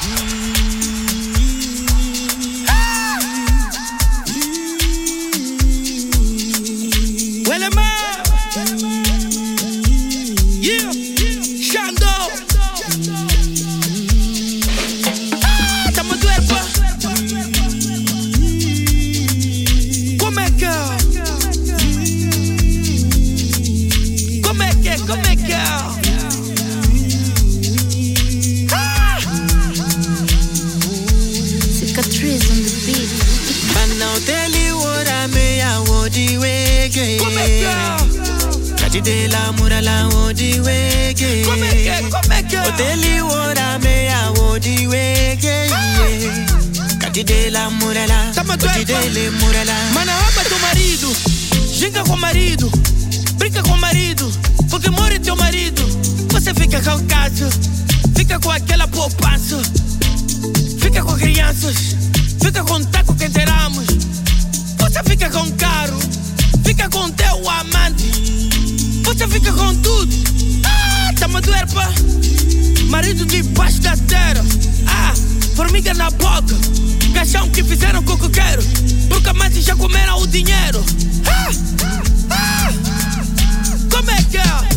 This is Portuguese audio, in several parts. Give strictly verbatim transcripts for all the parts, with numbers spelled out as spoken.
Mana, rouba teu marido, ginga com o marido, brinca com o marido, porque morre teu marido. Você fica com casa, fica com aquela poupança, fica com crianças, fica com taco que enterramos. Você fica com carro, fica com teu amante, você fica com tudo. Ah, tá me doer, pá. Marido debaixo da terra, ah, formiga na boca, caixão que fizeram com o que eu quero, porque amantes já comeram o dinheiro. Ah, ah, como é que é?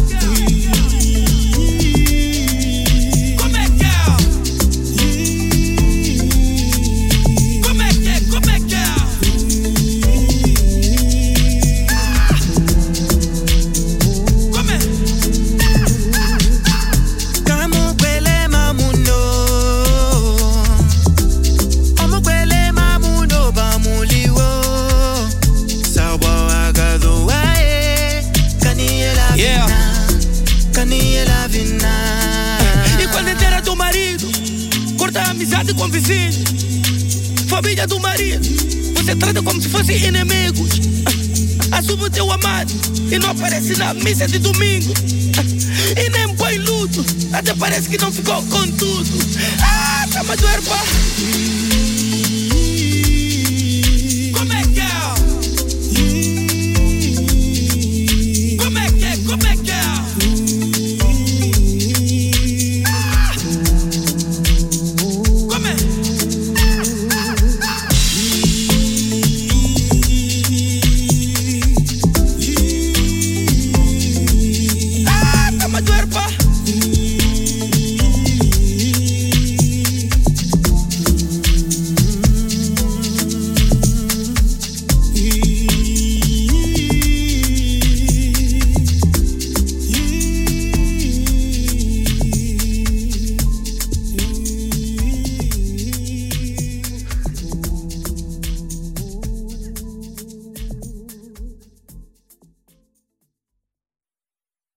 Como é que é? Como é que é? Como é que é? Ah, como é? Kamu kwele mamuno, omu kwele mamuno bamuliwo. Sawa agado wae, kaniela vina, kaniela vina. E quando enterra teu marido, corta a amizade com o vizinho, família do marido, você trata como se fossem inimigos. Assume o teu amado e não aparece na missa de domingo, e nem põe luto, até parece que não ficou com tudo. Ah, tá me doer, pá.